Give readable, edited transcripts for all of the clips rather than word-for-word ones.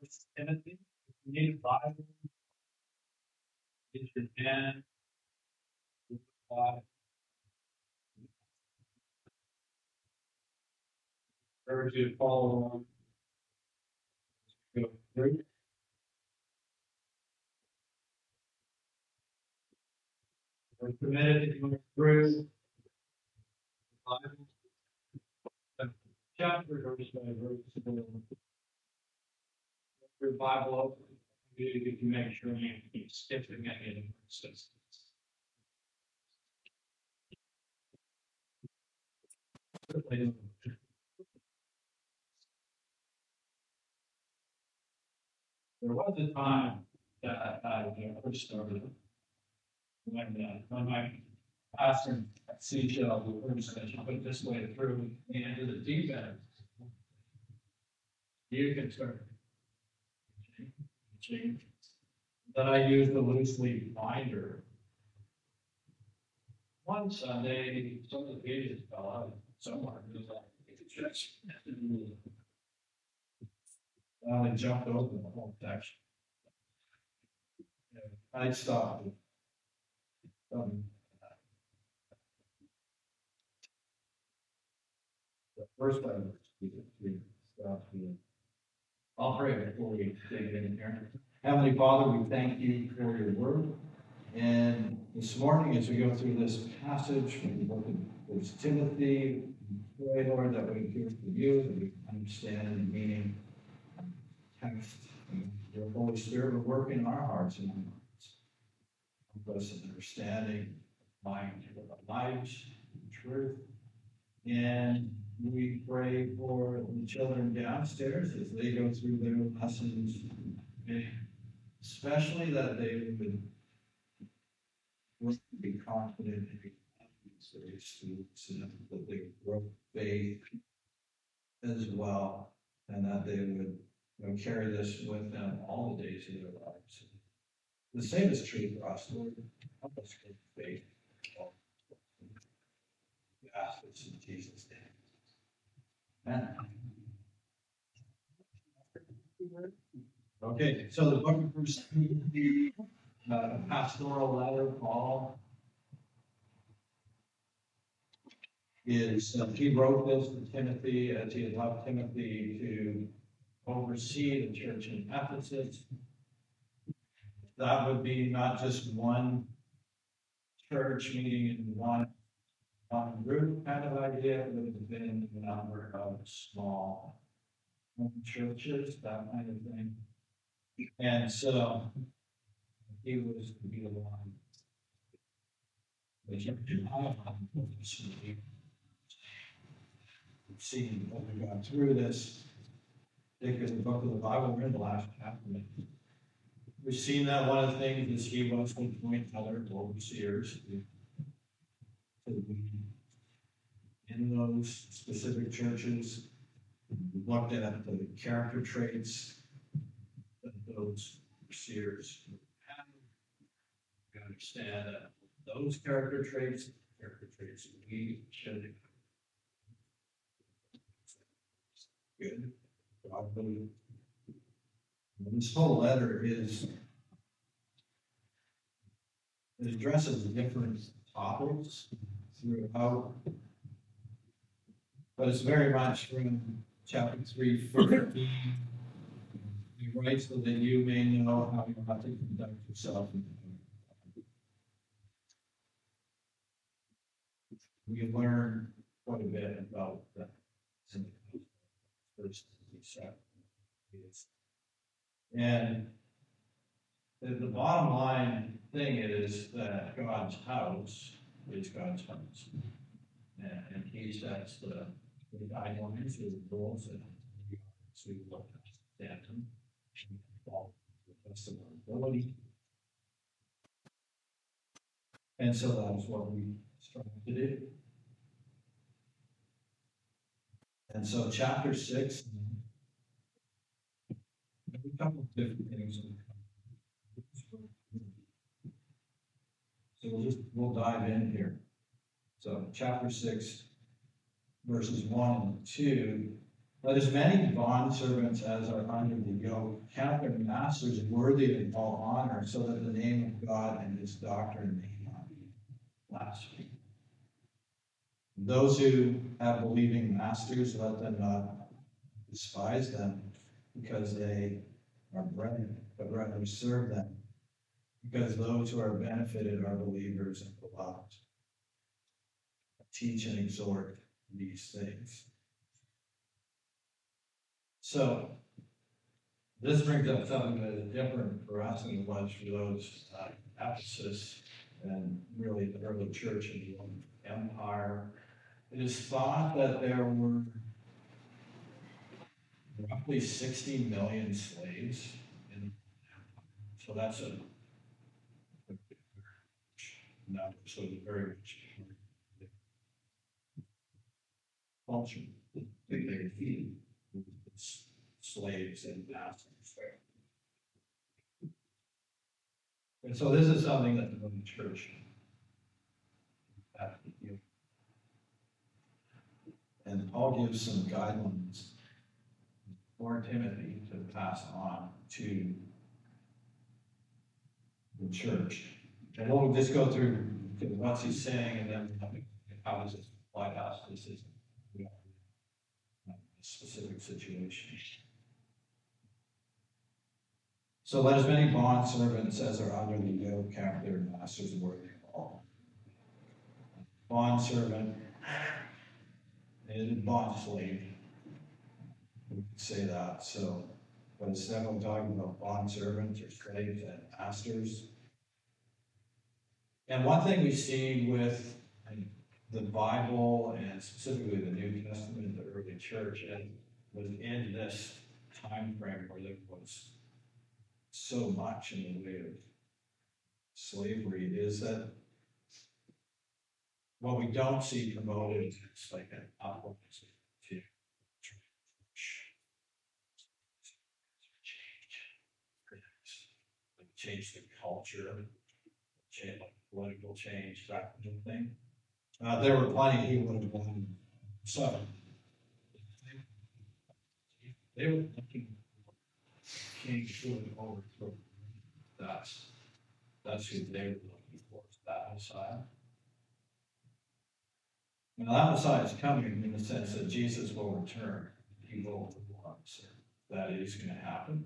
First Timothy. If you need a Bible, get your pen, urge you to follow along. Go through. We're committed to going through the Bible, chapter verse by verse. Your Bible open. You can make sure you keep skipping any of the verses. There was a time that I first started when my pastor at Seashell, the first said, you put this way through the end of the deep end. You can start. That I used a loose leaf binder. One Sunday, some of the pages fell out somewhere. It was like, I jumped over the whole section. I stopped. The first one stopped. I'll pray before we dig in here. Heavenly Father, we thank you for your word. And this morning, as we go through this passage from the book of First Timothy, we pray, Lord, that we hear from you, that we understand the meaning of the text. And your Holy Spirit will work in our hearts and minds. Help us in understanding, mind of our lives, and truth. And we pray for the children downstairs as they go through their lessons, especially that they would be confident in their students and that they grow faith as well, and that they would carry this with them all the days of their lives. The same is true for us, Lord. Help us get faith. We ask this in Jesus' name. Amen. Okay, so the book of First Timothy, a pastoral letter, Paul is, he wrote this to Timothy as he had left Timothy to oversee the church in Ephesus. That would be not just one church meeting in one group kind of idea, it would have been a number of small churches, that kind of thing. And so he was to be the one. But you see, what we've gone through this, particularly the book of the Bible, we're in the last chapter. We've seen that one of the things is he was going to point other overseers to be in those specific churches. We looked at the character traits that those overseers have. We understand that those character traits we should good. Probably. This whole letter is it addresses different topics throughout, but it's very much from chapter 3:15. He writes so that you may know how you ought to conduct yourself. We learn quite a bit about that. First, and the bottom line thing is that God's house is God's house. And he sets the guidelines or the rules that we are to look at them and follow the best of our ability. And so that is what we strive to do. And so chapter 6, a couple of different things. So we'll dive in here. So chapter 6, verses 1 and 2 Let as many bondservants as are under the yoke count their masters worthy of all honor, so that the name of God and his doctrine may not be blasphemed. Those who have believing masters, let them not despise them because they are brethren, but rather serve them, because those who are benefited are believers and beloved. Teach and exhort these things. So, this brings up something that is different for us than it was for those Ephesus and really the early church in the Roman Empire. It is thought that there were roughly 60 million slaves in, so that's a number, so it's very much culture. They feed slaves and masters. And so this is something that the Roman church had to do. And Paul gives some guidelines for Timothy to pass on to the church. And we'll just go through what he's saying and then how does it apply to us. This is a specific situation. So let as many bondservants as are under the yoke count their masters worthy of all. Bondservant is a bond slave. We could say that. So, but instead of talking about bondservants or slaves and masters. And one thing we see with the Bible and specifically the New Testament, the early church, and within this time frame where there was so much in the way of slavery, is that what we don't see promoted is like an upward to change the culture, change like political change, that kind of thing. There were plenty he would have done. So they were looking for king who would overthrow. That's who they were looking for, that Messiah. Now that Messiah is coming in the sense that Jesus will return. He will once. That is going to happen.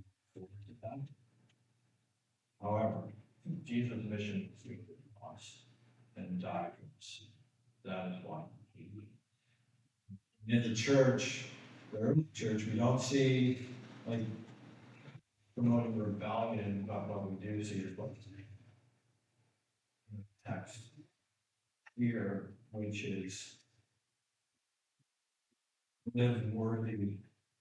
However, Jesus' mission is to be us and die for us. That is why he in the church, the early church, we don't see like promoting rebellion, but what we do see is what's in the text here, which is live worthy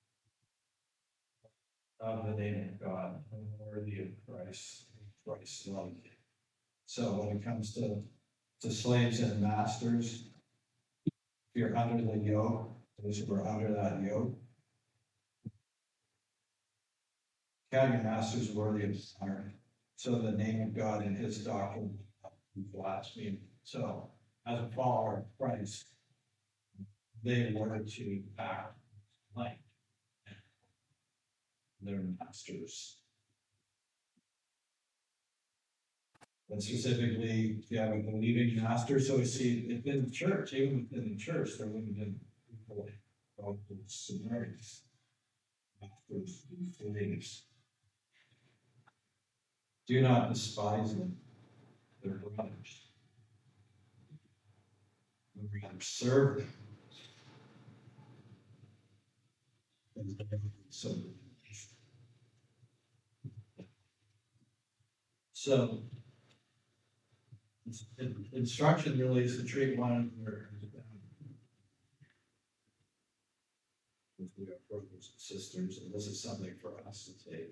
of the name of God, worthy of Christ's love. So when it comes to slaves and masters, if you're under the yoke, those who are under that yoke, count your masters worthy of honor, so the name of God and his doctrine be blasphemed. So as a follower of Christ, they were to act like their masters. And specifically, if you have a believing master, so we see within the church, even within the church, there would have been people called Samaritans, masters, and slaves. Do not despise them, their brothers. Rather serve them. So instruction really is to treat one another as we are brothers and sisters, and this is something for us to take.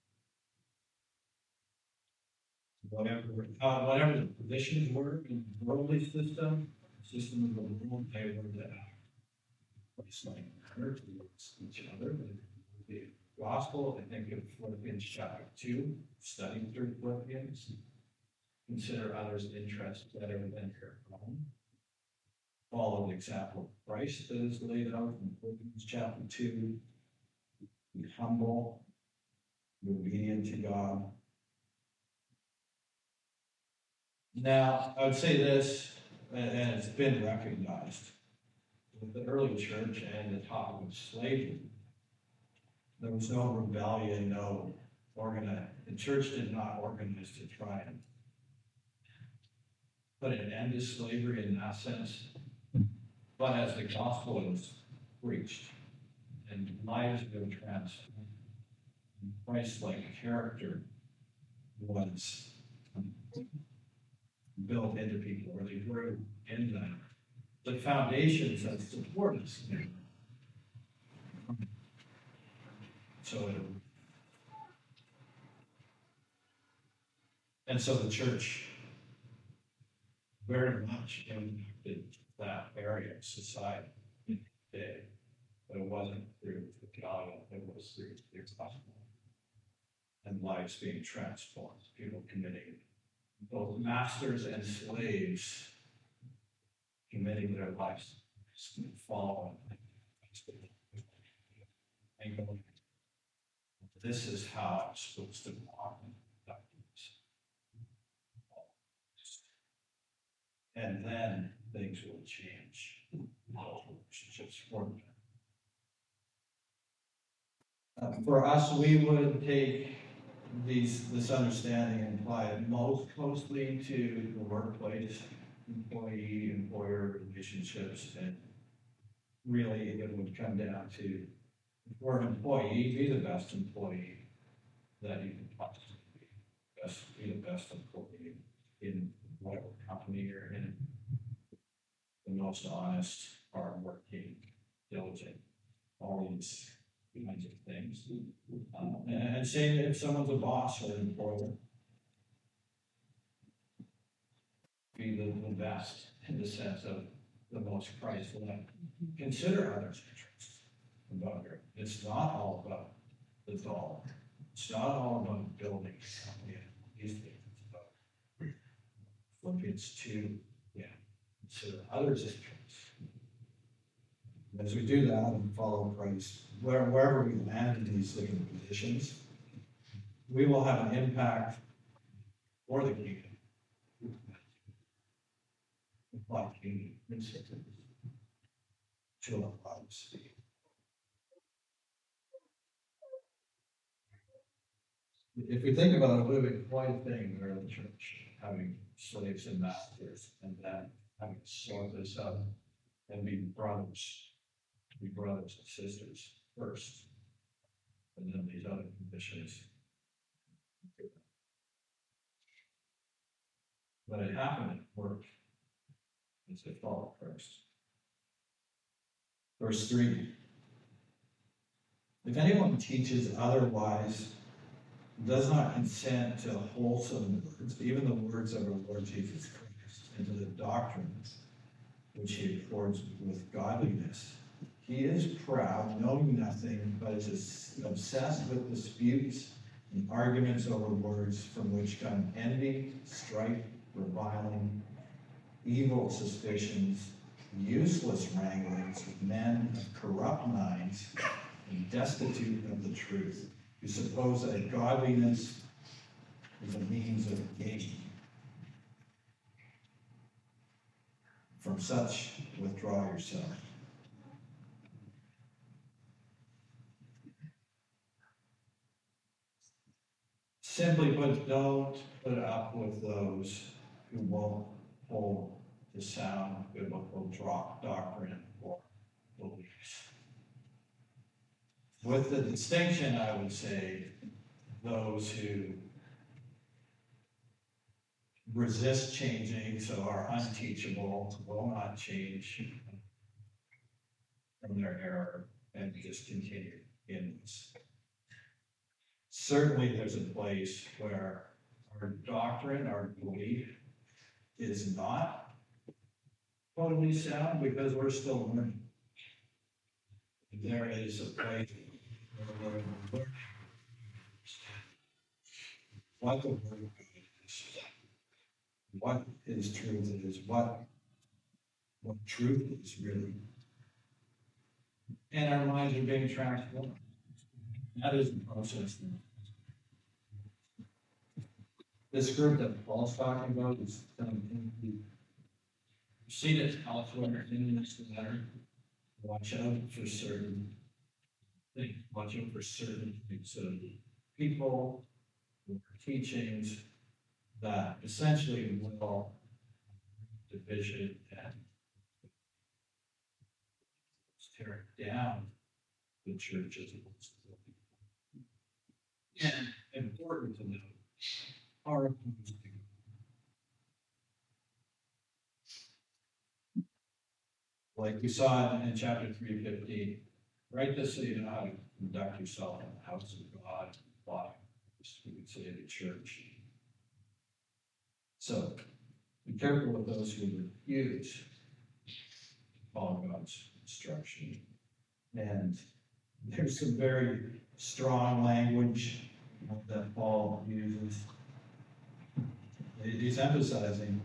Whatever the positions were in the worldly system of the world, they were to act like honor towards each other. The gospel, I think of Philippians chapter 2, studying through Philippians, consider others' interests better than your own. follow the example of Christ that is laid out in Philippians chapter 2. Be humble, be obedient to God. Now, I would say this, and it's been recognized with the early church and the topic of slavery. There was no rebellion, the church did not organize to try and put an end to slavery in that sense. But as the gospel was preached and lives were transformed, Christ-like character was built into people, or they grew in them. The foundations that support us. So the church very much impacted that area of society today. But it wasn't through the God, it was through the gospel. And lives being transformed, people committing, both masters and slaves, committing their lives to follow and going, this is how I'm supposed to walk. And then things will change. Relationships for them. For us, we would take this understanding and apply it most closely to the workplace, employee-employer relationships, and really it would come down to, for an employee, be the best employee that you can possibly be. Be the best employee in whatever company you're in. The most honest, hardworking, diligent, all these kinds of things. And same if someone's a boss or an employer, be the best in the sense of the most Christ-like. Consider others' interests above your. It's not all about the dollar. It's not all about building a company and these things. It's about Philippians 2, consider others' interests. As we do that and follow Christ, wherever we land in these different positions, we will have an impact for the kingdom. Like kingdom principles to our lives. If we think about it, it would have been quite a thing in the early church, having slaves and masters, and then having to sort this out and be brothers and sisters first, and then these other conditions. But it happened at work as they followed Christ. Verse 3. If anyone teaches otherwise, does not consent to wholesome words, even the words of our Lord Jesus Christ, and to the doctrines which he accords with godliness, he is proud, knowing nothing, but is obsessed with disputes and arguments over words, from which come envy, strife, reviling, evil suspicions, useless wranglings with men of corrupt minds and destitute of the truth, who suppose that godliness is a means of gain. From such, withdraw yourself. Simply put, don't put up with those who won't hold to sound biblical doctrine or beliefs. With the distinction, I would say, those who resist changing, so are unteachable, will not change from their error and just continue in this. Certainly there's a place where our doctrine, our belief is not totally sound because we're still learning. There is a place where we're learning what the Word of God is, what His truth is, what what truth is really. And our minds are being transformed. That is the process. This group that Paul's talking about is you've seen it elsewhere in this letter. Watch out for certain things. Watch out for certain things. So people or teachings that essentially will division and tear down the church as opposed to building. And important to note, are opposed to like we saw in chapter 3:15, write this so you know how to conduct yourself in the house of God, body, we could say the church. So be careful with those who refuse to follow God's instruction. And there's some very strong language that Paul uses. He's emphasizing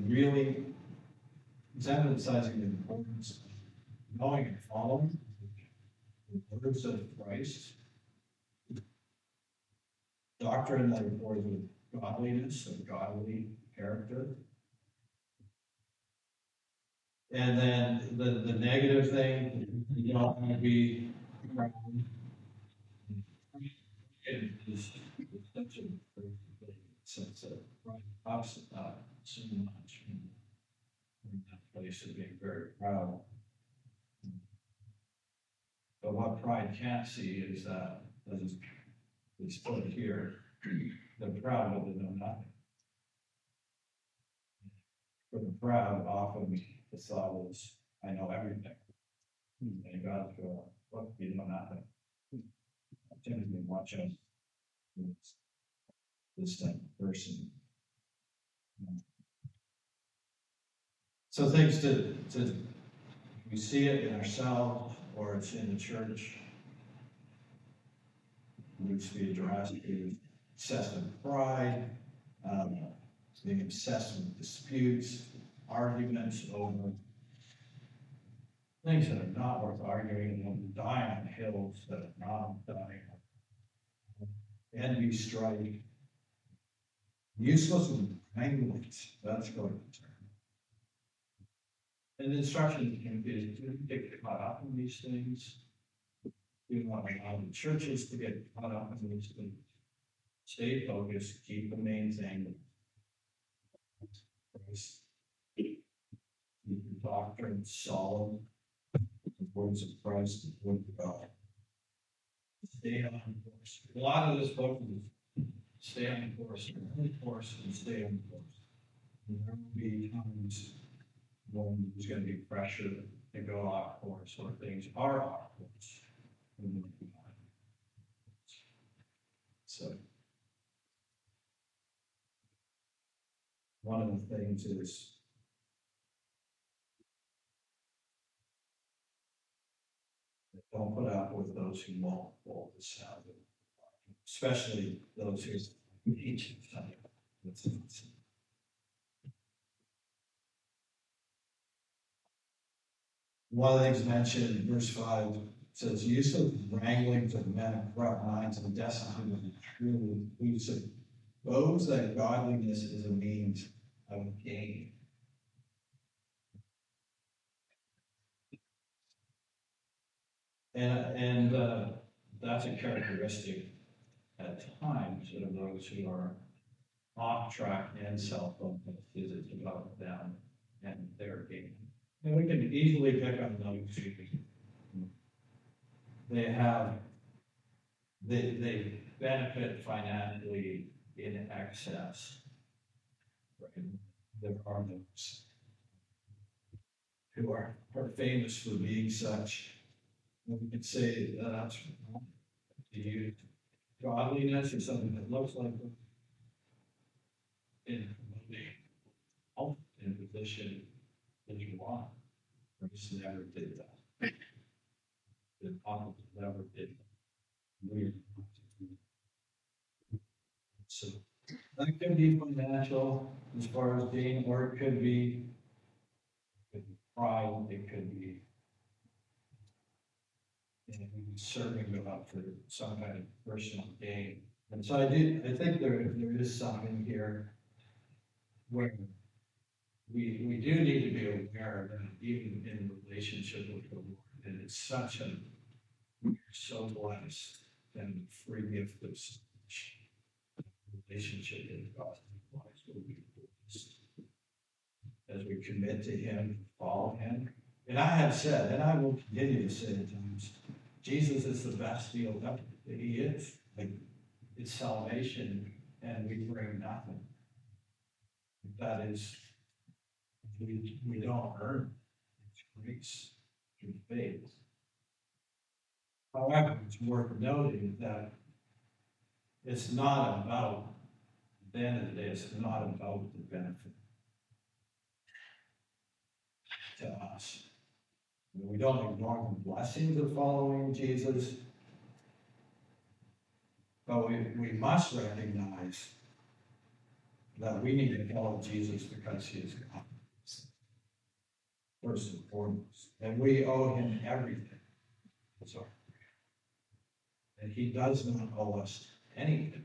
the importance of knowing and following the words of Christ, doctrine that accords with godliness and godly character. And then the negative thing, you don't want to be proud. It is such a sense of pride pops so much in that place of being very proud. But what pride can't see is that, as it's put here, the proud will know nothing. For the proud, often the thought is, I know everything. And God's going, look, you know nothing. Timothy, watch out. This type of person. So things to we see it in ourselves or it's in the church. It needs to be addressed. Excessive pride, being obsessed with disputes, arguments over things that are not worth arguing, and dying on hills that are not dying. Envy, strife, useless language. That's going to turn. And the instruction can be to get caught up in these things. We don't want to allow the churches to get caught up in these things. Stay focused, keep the main thing. Christ. Keep your doctrine solid. The words of Christ, the word of God. Stay on course. A lot of this book is stay on course, and stay on course. And there will be times when there's going to be pressure to go off course, or things are off course. So, one of the things is don't put up with those who won't hold the sound, especially those who teach. One of the things mentioned in verse 5 says, use of wranglings of men of corrupt minds and destitute of the truly inclusive. Those that godliness is a means of gain. And that's a characteristic at times of those who are off track and self-focused, is it's about them and their gain. And we can easily pick on those who they benefit financially in excess. Right? There are those who are famous for being such. And we could say that's to you. Godliness is something that looks like in the in position that you want. Christ never did that. The apostle never did that. So that could be financial as far as gain, or it could be pride, it could be serving God for some kind of personal gain. And so I think there is something here where we do need to be aware that even in relationship with the Lord, and it's such a, we're so blessed and free gift of such relationship with God. Will be blessed as we commit to Him, follow Him. And I have said, and I will continue to say at times, Jesus is the best deal ever. He is. Like, it's salvation, and we bring nothing. That is, we don't earn it. It's grace through faith. However, it's worth noting that it's not about, at the end of the day, it's not about the benefit to us. We don't ignore the blessings of following Jesus, but we must recognize that we need to follow Jesus because He is God, first and foremost. And we owe Him everything. So, and He does not owe us anything.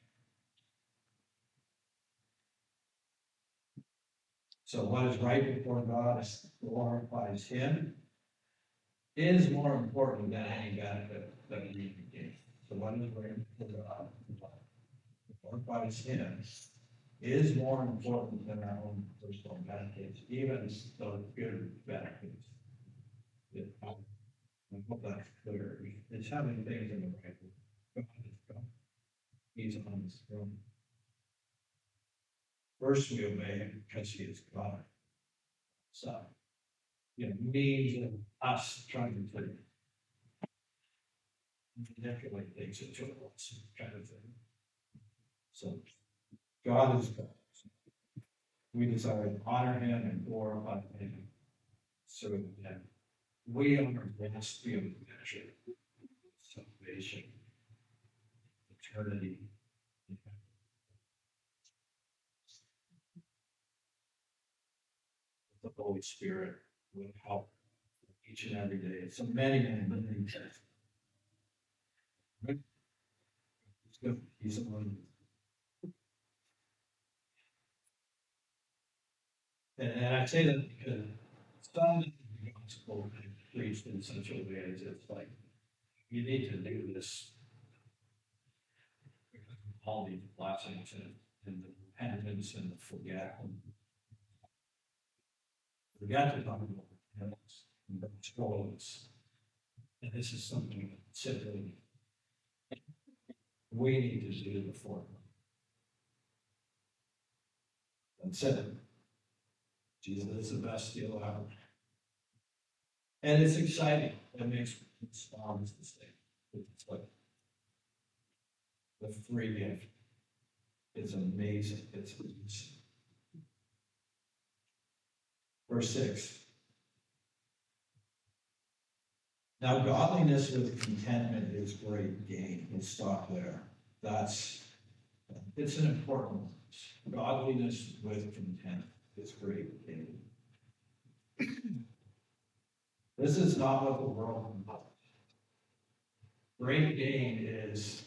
So what is right before God glorifies Him is more important than any benefit that we can gain. So what is right before God glorifies Him is more important than our own personal benefits, even those good benefits. I hope that's clear. It's having things in the right way. God is God. He's on His throne. First, we obey Him because He is God. So, means of us trying to manipulate things into us, kind of thing. So, God is God. We desire to honor Him and glorify Him. So that we are blessed beyond measure. Salvation, eternity. The Holy Spirit will help each and every day. So many things. Right? It's good. He's on. And I say that because some of the gospel is preached in such a way as it's like, you need to do this because of all these blessings and the repentance and the forget to talk about repentance and the scrolls. And this is something that simply we need to do before. That's it. Jesus is the best deal ever. And it's exciting. It makes response the same. It's like the free gift. It's amazing. It's verse 6. Now, godliness with contentment is great gain. We'll stop there. It's an important one. Godliness with content is great gain. This is not what the world knows. Great gain is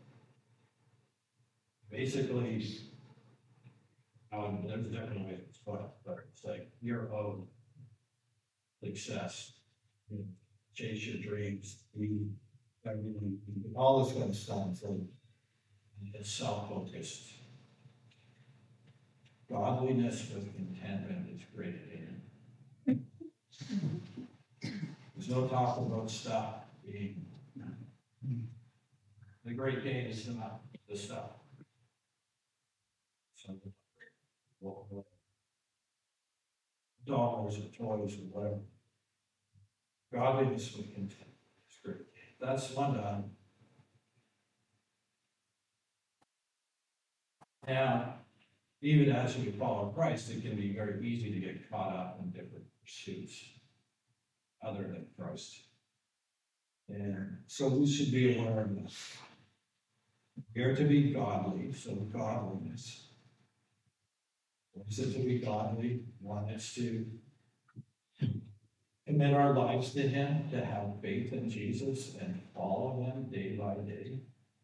basically, there's different ways to put it, but it's like your own success. Chase your dreams, everything, all this kind of stuff. So it's self-focused. Godliness with contentment is great gain. There's no talk about stuff being. The great gain is not the stuff. So, dollars or toys or whatever. Godliness with content is great gain. That's one done. Now, even as we follow Christ, it can be very easy to get caught up in different pursuits other than Christ. And so we should be aware of this. We are to be godly, so godliness. What is it to be godly? One is to commit our lives to Him, to have faith in Jesus and follow Him day by day,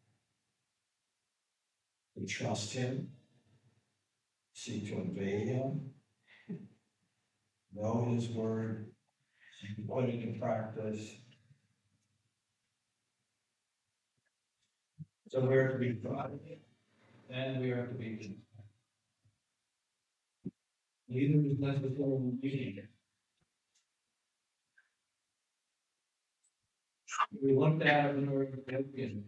to trust Him, seek to obey Him, know His word, and put it into practice. So we are to be God, and we are to be content. Neither is necessarily needed. We looked at it when we were in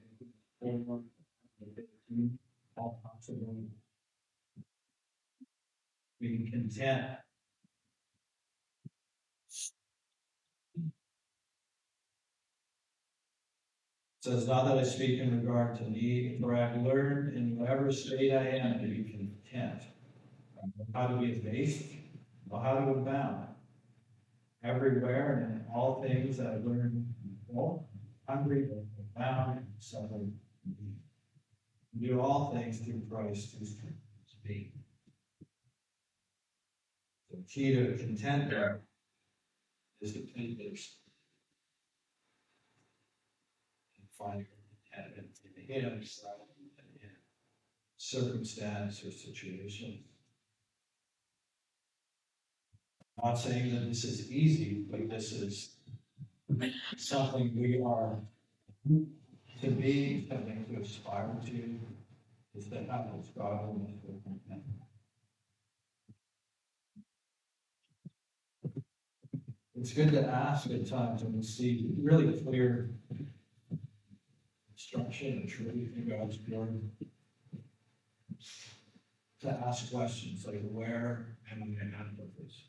all possible, being content. It says, not that I speak in regard to need, for I have learned in whatever state I am to be content. I know how to be abased, I know how to abound. Everywhere and in all things I have learned both hungry, abound, suffering. Do all things through Christ who strengthens me. The key to contentment is to finish and find contentment in Him rather than in circumstance or situation. I'm not saying that this is easy, but this is something we are to be, something to aspire to, is to have this godliness with contentment. It's good to ask at times when we see really clear instruction and truth in God's word. To ask questions like, where am I at with this?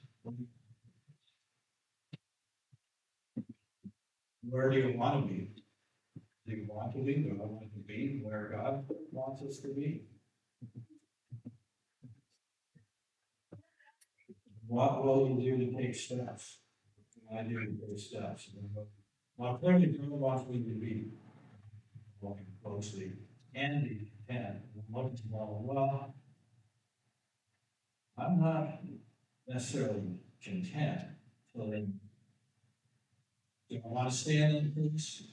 Where do you want to be? Do you want to be? Do I want to be where God wants us to be? What will you do to take steps? What can I do to take steps? Well, clearly, God wants me to be walking closely and be content. Looking well, I'm not necessarily content. So then, do I want to stand in peace?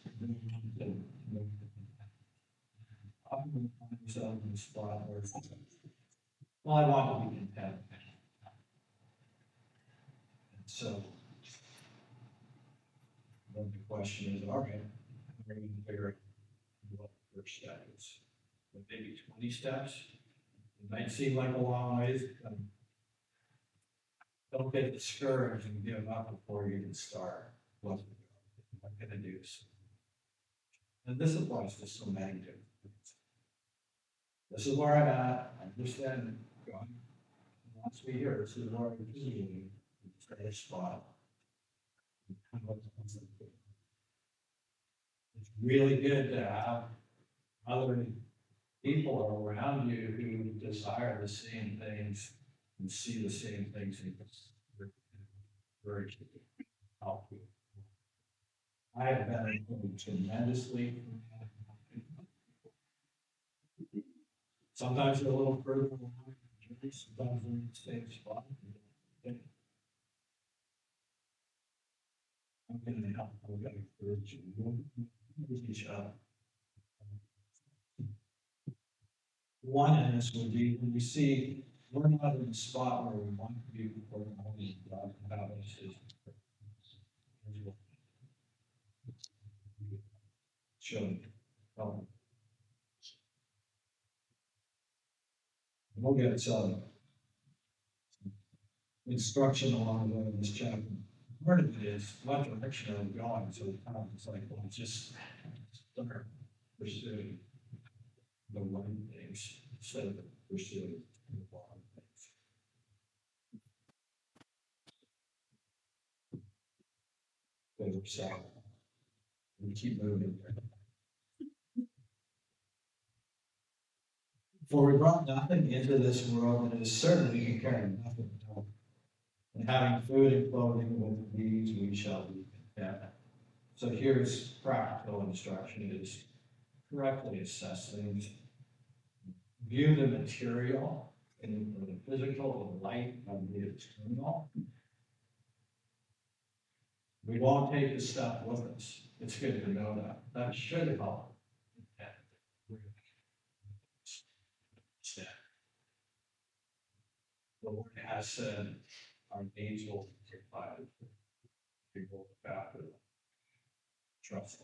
I'm going to find myself in a spot where, well, I want to be content. And so, then the question is, all right, we're going to figure out what the first step is. But maybe 20 steps. It might seem like a long ways. Don't get discouraged and give up before you can start. What can I do? And this applies to so many different things. This is where I'm at. I understand God wants me here. This is where I'm being. Stay a spot. It's really good to have other people around you who desire the same things and see the same things in us. Very helpful. I have benefited tremendously. Sometimes you're a little further along, sometimes we're in the same spot. I'm going to help. I'm going to encourage you. With each other. One in this would be when we see we're not in the spot where we want to be before the Holy God about us is showing. We'll get some instruction along the way in this chapter. Part of it is what direction are we going? So it's like, well, just start pursuing the right things instead of pursuing the wrong things. Favorite song. We keep moving. For we brought nothing into this world, and it is certain we can carry nothing home. And having food and clothing with these we shall be content. So here's practical instruction: is correctly assess things, view the material and the physical in light of the eternal. We won't take the stuff with us. It's good to know that. That should help. The Lord has said our needs will be provided. People have to trust Him.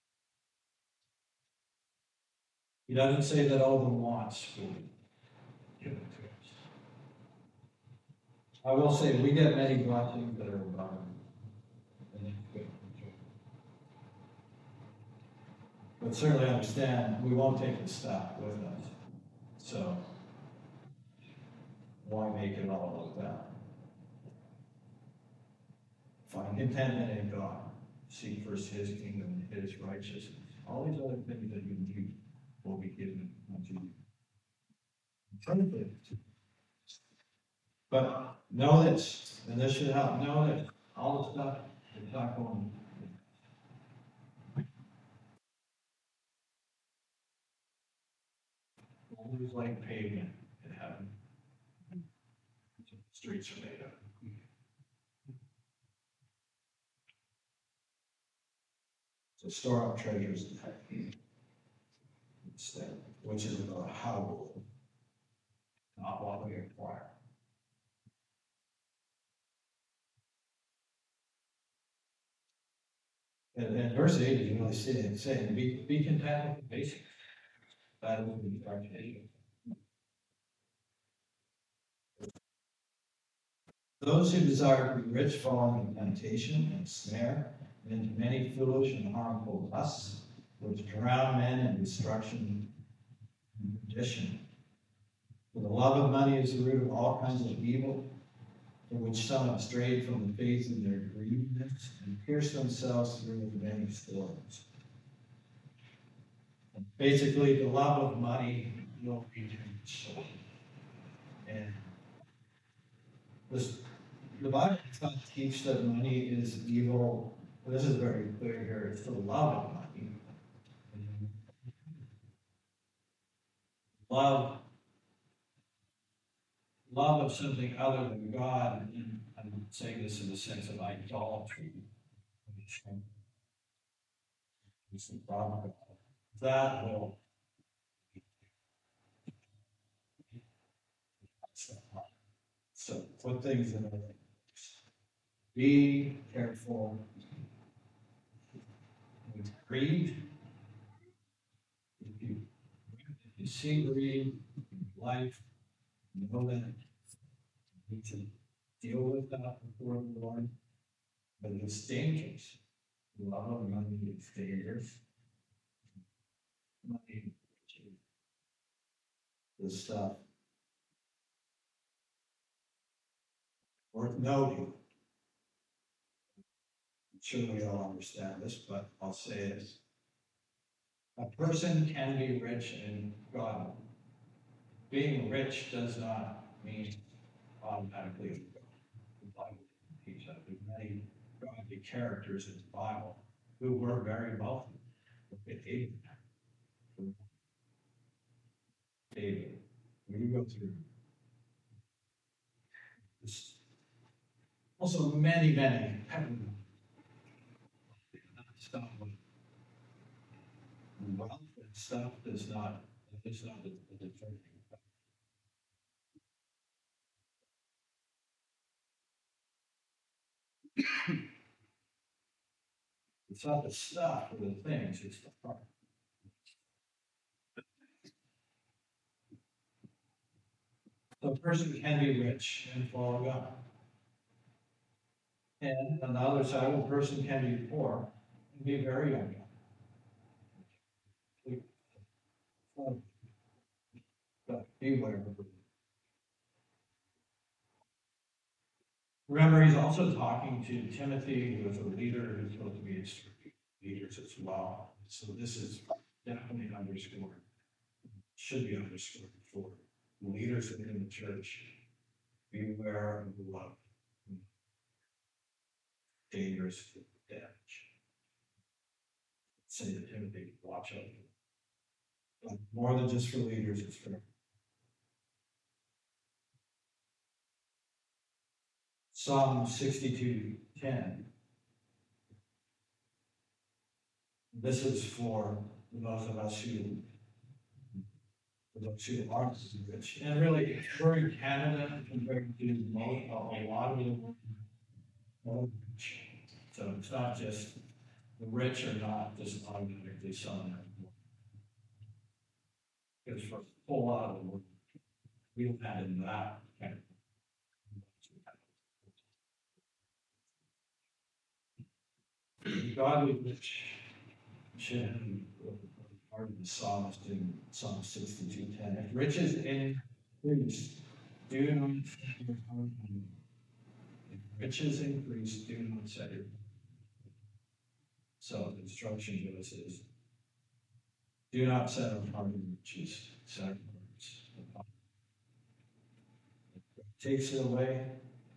He doesn't say that all the wants will be given to us. I will say we get many blessings that are above. And it's good. But certainly understand we won't take the stuff with us. So why make it all like that? Find contentment in God. Seek first His kingdom and His righteousness. All these other things that you need will be given unto you. But know this, and this should help. Know that all the stuff is not going. Always like pavement in heaven. Streets are made of. So store up treasures in heaven instead, which is about how, not what we acquire. And verse 8 is really saying be content with the basics. That is the expectation. Those who desire to be rich fall into temptation and snare, and into many foolish and harmful lusts, which drown men in destruction and perdition. For the love of money is the root of all kinds of evil, for which some have strayed from the faith in their greediness and pierced themselves through with many thorns. Basically, the love of money will be soul. And the Bible does not teach that money is evil. This is very clear here. It's the love of money. Love of something other than God, and I'm saying this in the sense of idolatry. It's the problem. That will so put things in order. Be careful with greed. If you see greed in life, know that you need to deal with that before the Lord. But it's dangerous. A lot of money is dangerous. Money, the stuff worth noting. I'm sure we all understand this, but I'll say it. A person can be rich in God. Being rich does not mean automatically the Bible teaches that. There's many godly characters in the Bible who were very wealthy. Look at David. When you go through this, also many stuff with wealth and stuff is not the determining. It's not the stuff or the things, it's the heart. So a person can be rich and follow God. And on the other side, a person can be poor and be very ungodly. But beware. Remember, he's also talking to Timothy, who is a leader, who's supposed to be leaders as well. So this is definitely underscored, should be underscored for leaders within the church. Beware of the love. Dangerous damage. Say to Timothy, watch out. But more than just for leaders, it's for Psalm 62:10 This is for those of us who, for those who aren't as rich. And really, we're in Canada compared to most, a lot of the world. So it's not just, the rich are not just automatically selling it. Because for a whole lot of the world, we don't have in that kind of. Godly rich should be part of the psalmist in Psalm 62:10. If riches increase, do not set your heart on them. If riches increase, do not set your. So the instruction to us is, do not set our heart on riches, set our hearts upon. If it takes it away,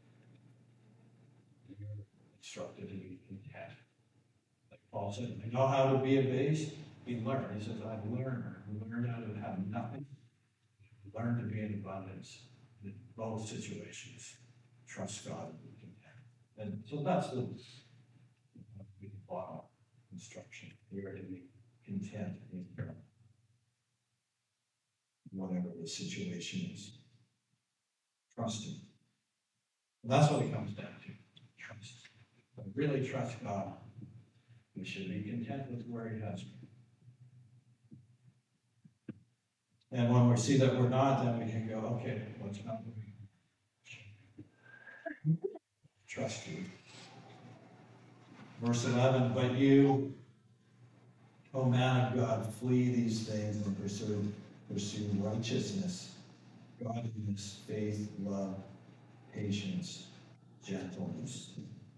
you're instructed to be content. Like Paul said, I know how to be abased. He learned. He says, I've learned how to have nothing. Learn to be in abundance in both situations. Trust God and be content. And so that's the bottom instruction. We are to be content in whatever the situation is. Trusting. And that's what it comes down to. Trust. If we really trust God, we should be content with where He has me. And when we see that we're not, then we can go, okay, what's not moving? Trust you. Verse 11, but you, O man of God, flee these things and pursue righteousness, godliness, faith, love, patience, gentleness.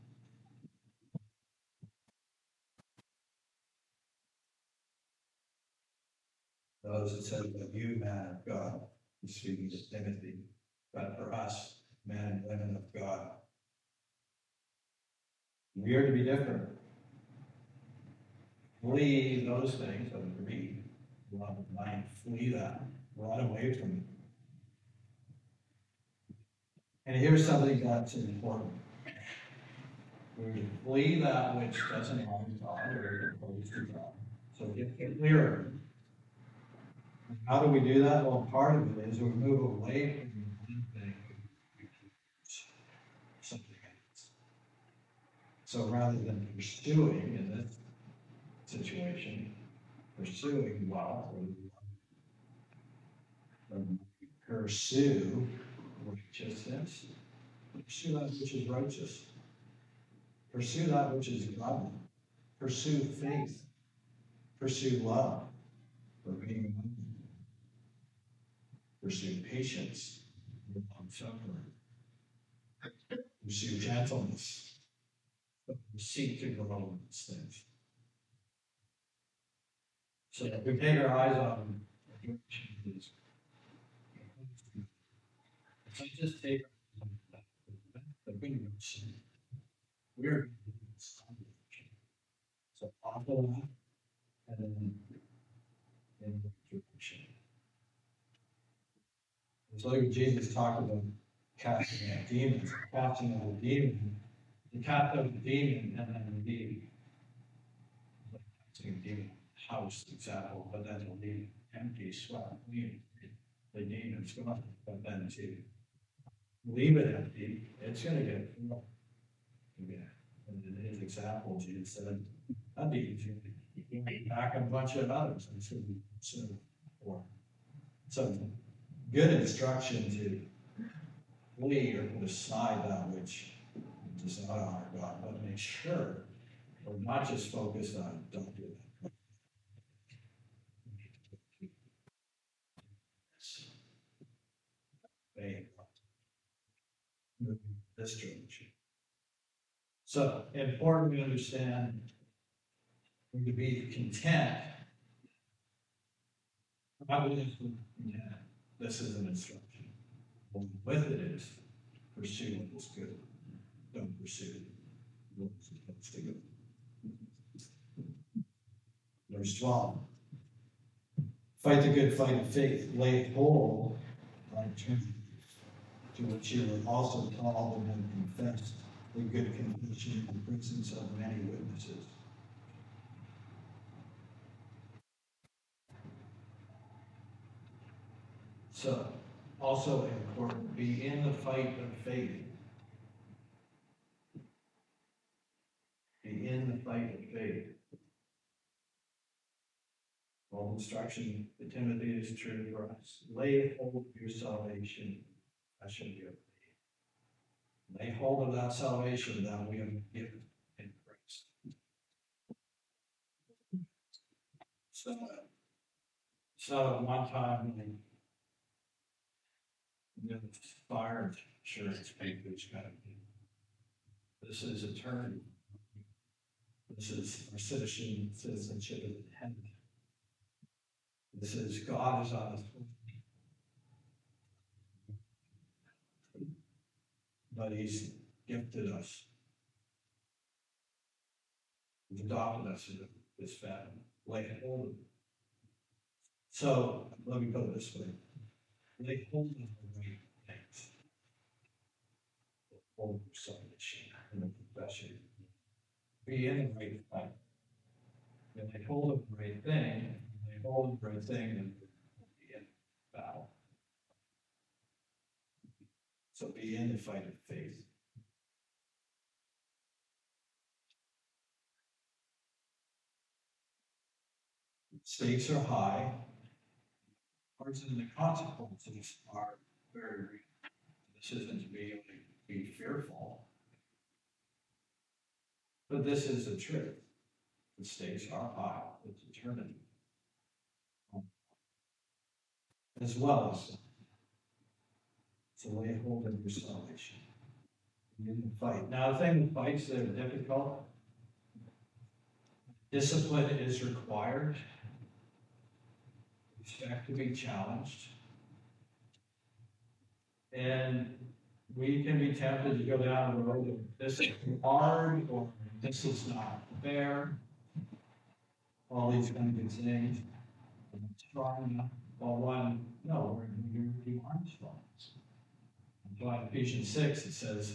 Notice it says, but you, man of God, he's speaking to Timothy, but for us, men and women of God, we are to be different. Flee those things of greed, love of mind, flee that, run away from it. And here's something that's important. We flee that which doesn't honor God or oppose to God. So get clearer. How do we do that? Well, part of it is we move away from one thing something else. So rather than pursuing in this situation, pursuing wealth or pursue righteousness, pursue that which is righteous, pursue that which is godly, pursue faith, pursue love, pursue patience, long-suffering, pursue gentleness, seek to grow in these things. So if we take our eyes on these, if I just take the good news, we're so off of that, and then in direction. So like Jesus talked about casting out demons, casting out a demon, to cast out a demon and then leave. Like casting a demon house example, but then it'll leave empty, swept, clean. The demon's gone, but then to leave it empty, it's gonna get full. Yeah. And in his example, Jesus said, that'd be easy. You can back a bunch of others and so forth. So good instruction to flee or put aside that which does not honor God, but make sure we're not just focused on don't do that. This direction. So important to understand when to be content. Not with content. This is an instruction. With it is pursue what is good. Don't pursue what is supposed to go. Verse 12. Fight the good fight of faith. Lay hold on truth, to which you were also called and have confessed the good confession in the presence of many witnesses. So, also important, be in the fight of faith. Be in the fight of faith. All instruction to Timothy is true for us. Lay hold of your salvation. That should be okay. Lay hold of that salvation that we have been given in Christ. So one time when the fire insurance papers got to be. This is eternity. This is our citizenship in heaven. This is God is on the throne, but He's gifted us. He's adopted us into His family. Lay hold of it. So let me put it this way: lay hold of the right things. Hold of salvation and the confession. Be in the right fight. When they hold of the right thing, they hold of the right thing, and be in battle. So be in the fight of faith. Stakes are high. And the consequences are very real. This isn't to be fearful, but this is the truth. The stakes are high. It's eternity. As well as to lay hold of your salvation. In the fight. Now, the thing with fights that are difficult, discipline is required. Expect to be challenged. And we can be tempted to go down the road of this is hard or this is not fair. All these kinds of things. I'm strong enough. Well, one, no, you aren't strong. That's why in Ephesians 6 it says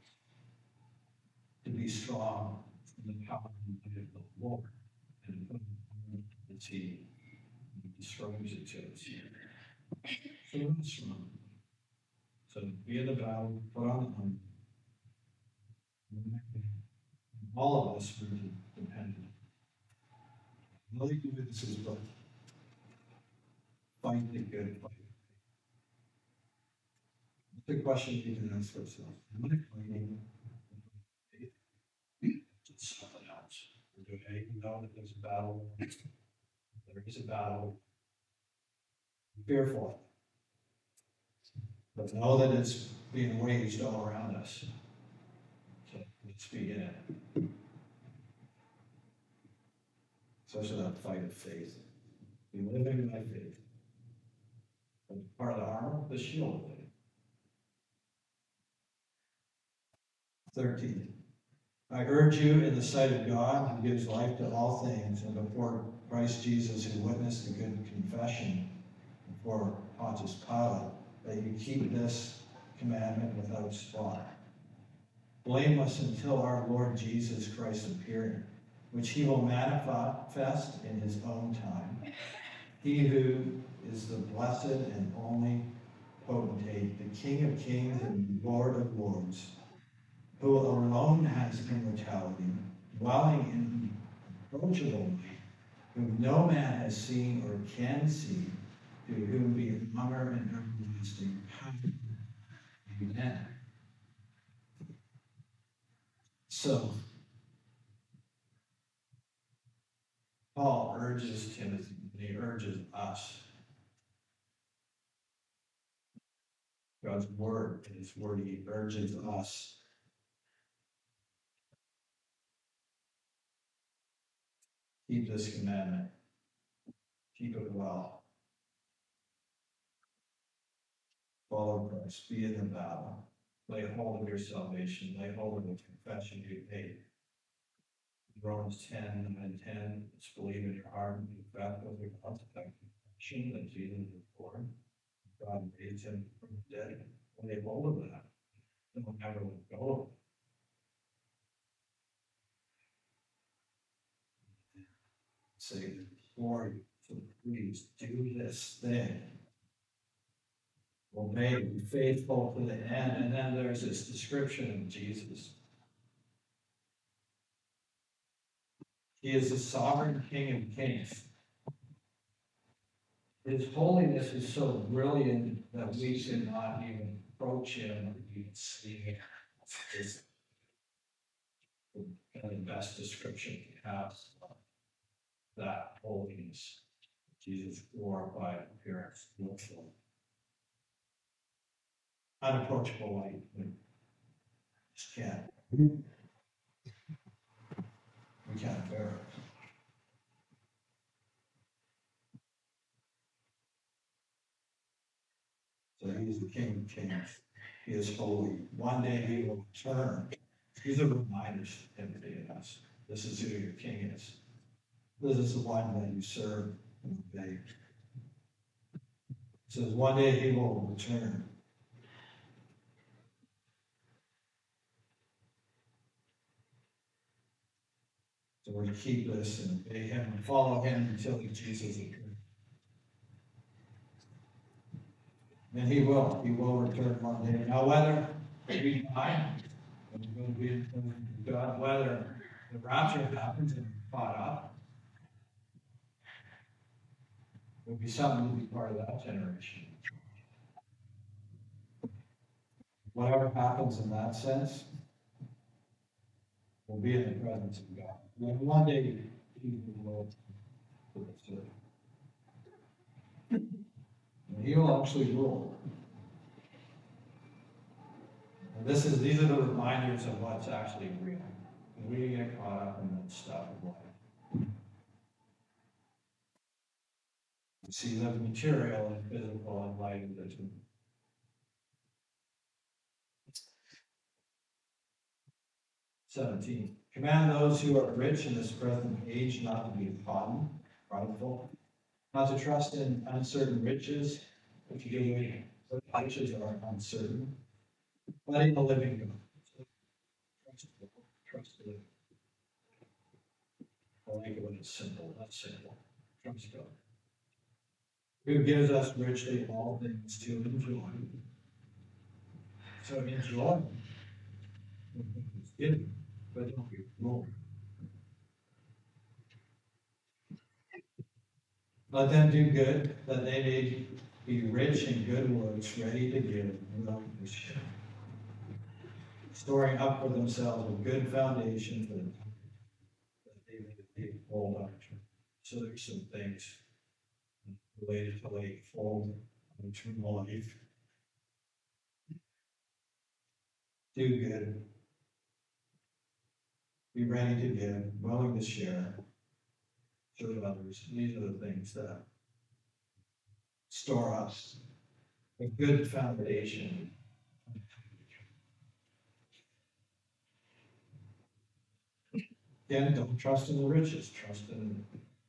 to be strong in the power of the Lord and put as He describes it to us here. So we're strong. So be in the battle, put on the armor. All of us are dependent. Nothing to do with this is but fight the good fight. The question you can ask ourselves: am I fighting faith? It's something else. Or do I know that there's a battle? There is a battle. Be fearful, but know that it's being waged all around us. So let's be in it. Especially that fight of faith. Be living by faith. And part of the armor, the shield of faith. 13. I urge you in the sight of God, who gives life to all things, and before Christ Jesus, who witnessed the good confession before Pontius Pilate, that you keep this commandment without spot, blameless until our Lord Jesus Christ appearing, which He will manifest in His own time. He who is the blessed and only potentate, the King of kings and Lord of lords, who alone has immortality, dwelling in unapproachable light, whom no man has seen or can see, to whom be honor and everlasting power. Amen. So, Paul urges Timothy, and he urges us. God's word, in His word, He urges us. Keep this commandment. Keep it well. Follow Christ. Be in the battle. Lay hold of your salvation. Lay hold of the confession you made. Romans 10 and 10. It's believe in your heart and confess with your mouth that confession that Jesus is Lord. God raised Him from the dead. Lay hold of that. Don't ever let go of it. Say, implore you, so please do this thing. 13. obey, be faithful to the end. And then there's this description of Jesus. He is the sovereign King of kings. His holiness is so brilliant that we cannot even approach him or even see him. It's kind of the best description he has of that holiness. Jesus' glorified appearance, beautiful, unapproachable light. We just can't. We can't bear it. So he's the King of kings. He is holy. One day he will return. These are reminders to Timothy and us. This is who your king is. This is the one that you serve and obey. It says one day he will return. So we're to keep this and obey him and follow him until Jesus appears. And he will return one day. Now whether we die, and we're going to be in God, whether the rapture happens and we're caught up, it would be something to be part of that generation. Whatever happens in that sense, we'll be in the presence of God. And one day, he will and he will actually rule. And these are the reminders of what's actually real. And we get caught up in that stuff of life. You see the material and physical and light of the two. 17. Command those who are rich in this present age not to be haughty, prideful, not to trust in uncertain riches, which riches are uncertain, but in the living God. So trust the living. I like it when it's simple, that's simple. Trust God. Who gives us richly all things to enjoy. So enjoy. It's given, but don't be wrong. Let them do good, that they may be rich in good works, ready to give and willing to share, storing up for themselves a good foundation for the time that they may be full doctrine. So there's some things related to lake fold eternal life. Do good. Be ready to give, willing to share, serve others. These are the things that store us a good foundation. Again, don't trust in the riches, trust in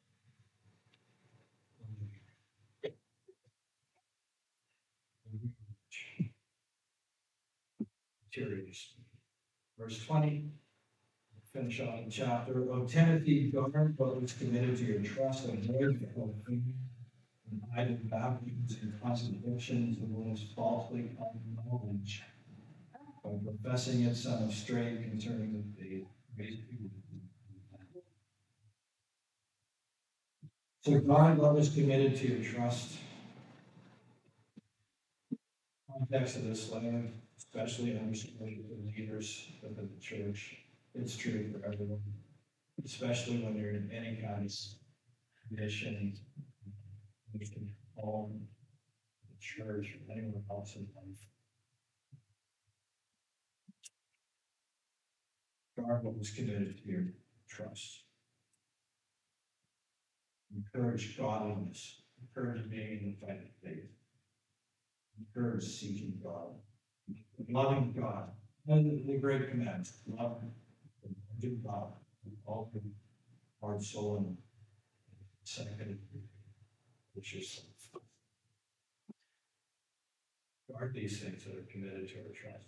materials. Verse 20, finish off the chapter. O Timothy, guard what was committed to your trust, and avoid the whole thing, and idle babblings and contradictions, the world's falsely called knowledge, by professing it some straight concerning the faith. So guard what was committed to your trust. Context of this letter, especially understanding the leaders within the church. It's true for everyone, especially when you're in any kind of mission, you can call the church or anyone else in life. Guard what was committed to your trust. Encourage godliness. Encourage being in the fight of faith. Encourage seeking God. Loving God. And the great command, love God with all your heart, soul, and second, which is guard these things that are committed to our trust.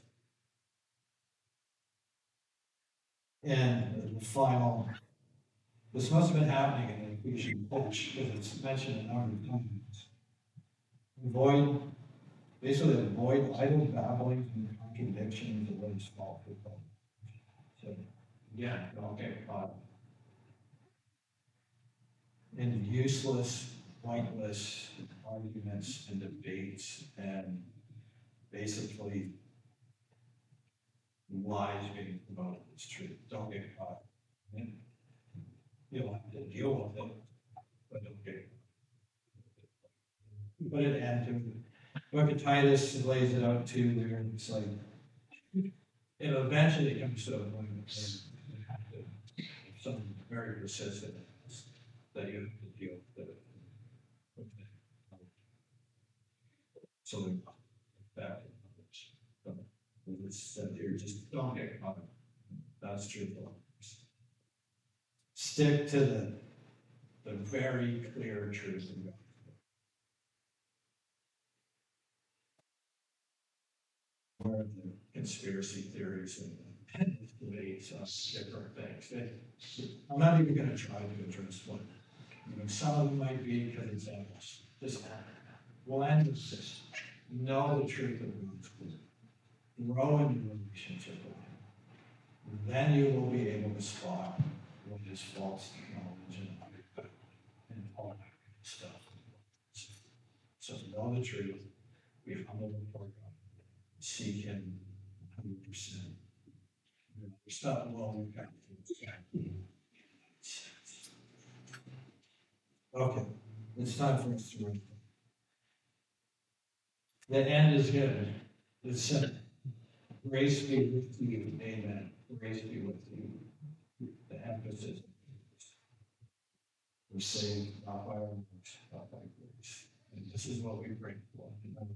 And the final, this must have been happening in the Ephesian church because it's mentioned a number of times. Avoid basically avoid idle babblings and contradictions of what is false. So, yeah, don't get caught in useless, pointless arguments and debates and basically lies being promoted as truth. Don't get caught. And you'll have to deal with it, but don't get. Put an end to it. Book of Titus lays it out too there, and it's like, it eventually comes to a point where you have to, if something very persistent, that you have to deal with it. So that, it's said here, just don't get caught. That's true. Stick to the very clear truth of God. More of the conspiracy theories and debates on different things. I'm not even going to try to address one. Some of them might be because it's endless. Just we'll end with this. Know the truth of God's word. Grow in your relationship with Him. Then you will be able to spot what is false knowledge and all that kind of stuff. So know the truth. Be humble before God. Seek Him 100%. Stuff well, we've got okay, it's time for us to read. The end is good. It's grace be with you. Amen. Grace be with you. The emphasis. We're saved not by our works, but by grace. And this is what we pray for.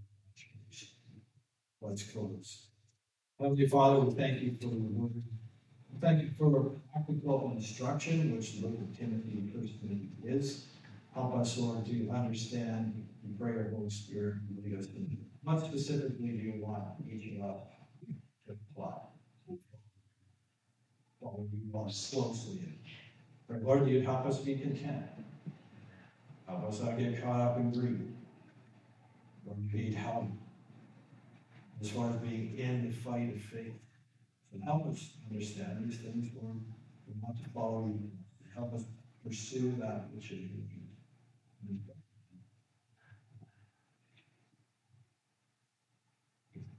Let's close. Heavenly Father, we thank you for the word. Thank you for practical instruction, which the book of Timothy personally is. Help us, Lord, to understand and pray our Holy Spirit and lead us. What specifically do you want each of us to apply? What we want closely in. Pray, Lord, you'd help us be content. Help us not get caught up in greed. Lord, we need help as far as being in the fight of faith. So help us understand these things, Lord. We want to follow you. Help us pursue that which is good.